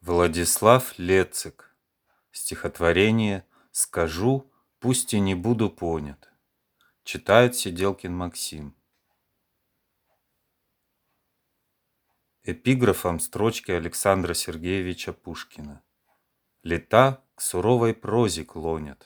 Владислав Лецик. Стихотворение «Скажу, пусть и не буду понят». Читает Сиделкин Максим. Эпиграфом строчки Александра Сергеевича Пушкина. Лета к суровой прозе клонят.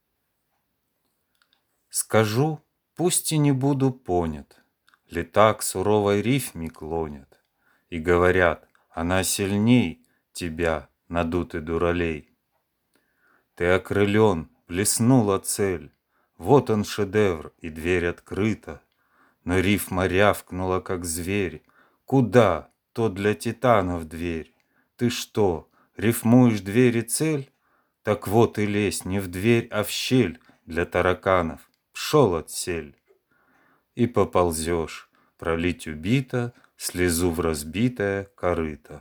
Скажу, пусть и не буду понят. Лета к суровой рифме клонят. И говорят, она сильней тебя, надутый дуралей. Ты окрылен, блеснула цель. Вот он шедевр, и дверь открыта. Но рифма рявкнула, как зверь. Куда? То для титанов дверь. Ты что, рифмуешь дверь и цель? Так вот и лезь не в дверь, а в щель для тараканов. Пшел отсель. И поползешь, пролить убито, слезу в разбитое корыто.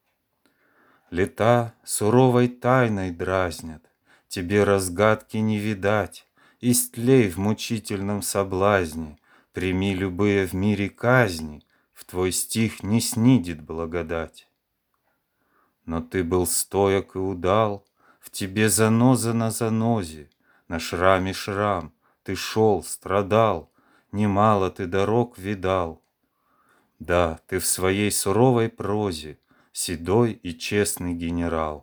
Лета суровой тайной дразнят, тебе разгадки не видать, истлей в мучительном соблазне, прими любые в мире казни, в твой стих не снидет благодать. Но ты был стоек и удал, в тебе заноза на занозе, на шраме шрам, ты шел, страдал, немало ты дорог видал. Да, ты в своей суровой прозе седой и честный генерал.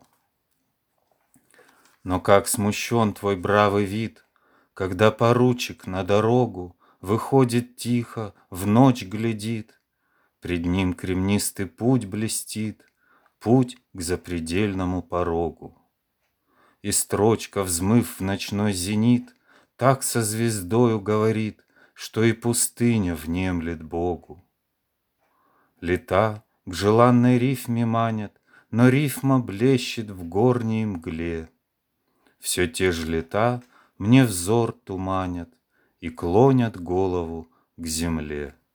Но как смущен твой бравый вид, когда поручик на дорогу выходит тихо, в ночь глядит, пред ним кремнистый путь блестит, путь к запредельному порогу. И строчка, взмыв в ночной зенит, так со звездою говорит, что и пустыня внемлет Богу. Лета к желанной рифме манят, но рифма блещет в горней мгле. Все те же лета мне взор туманят и клонят голову к земле.